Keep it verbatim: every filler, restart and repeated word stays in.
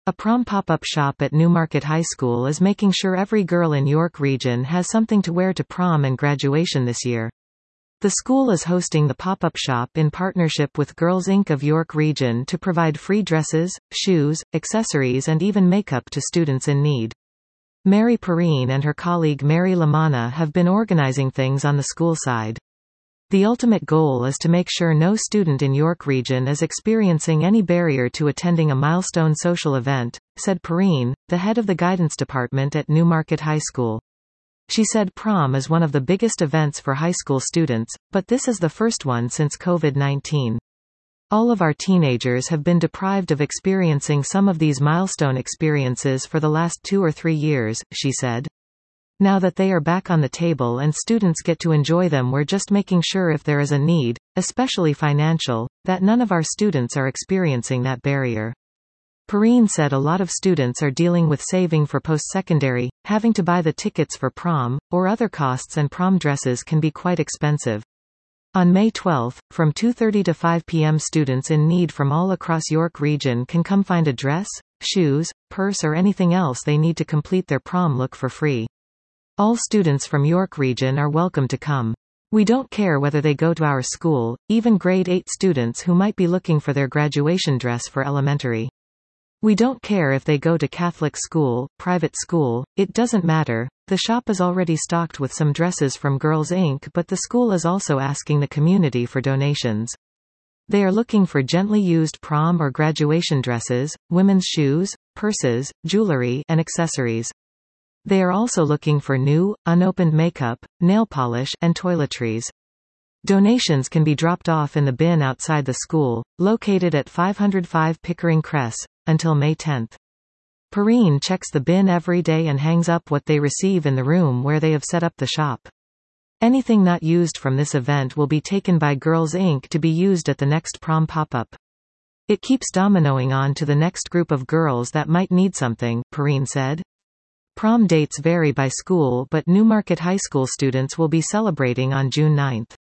A prom pop-up shop at Newmarket High School is making sure every girl in York Region has something to wear to prom and graduation this year. The school is hosting the pop-up shop in partnership with Girls Incorporated of York Region to provide free dresses, shoes, accessories and even makeup to students in need. Mary Perrine and her colleague Mary Lamanna have been organizing things on the school side. The ultimate goal is to make sure no student in York Region is experiencing any barrier to attending a milestone social event, said Perrine, the head of the guidance department at Newmarket High School. She said prom is one of the biggest events for high school students, but this is the first one since COVID nineteen. All of our teenagers have been deprived of experiencing some of these milestone experiences for the last two or three years, she said. Now that they are back on the table and students get to enjoy them, we're just making sure if there is a need, especially financial, that none of our students are experiencing that barrier. Perrine said a lot of students are dealing with saving for post-secondary, having to buy the tickets for prom, or other costs, and prom dresses can be quite expensive. On May twelfth, from two thirty to five p m students in need from all across York Region can come find a dress, shoes, purse or anything else they need to complete their prom look for free. All students from York Region are welcome to come. We don't care whether they go to our school, even grade eight students who might be looking for their graduation dress for elementary. We don't care if they go to Catholic school, private school, it doesn't matter. The shop is already stocked with some dresses from Girls Incorporated, but the school is also asking the community for donations. They are looking for gently used prom or graduation dresses, women's shoes, purses, jewelry, and accessories. They are also looking for new, unopened makeup, nail polish, and toiletries. Donations can be dropped off in the bin outside the school, located at five oh five Pickering Cress, until May tenth. Perrine checks the bin every day and hangs up what they receive in the room where they have set up the shop. Anything not used from this event will be taken by Girls Incorporated to be used at the next prom pop-up. It keeps dominoing on to the next group of girls that might need something, Perrine said. Prom dates vary by school, but Newmarket High School students will be celebrating on June ninth.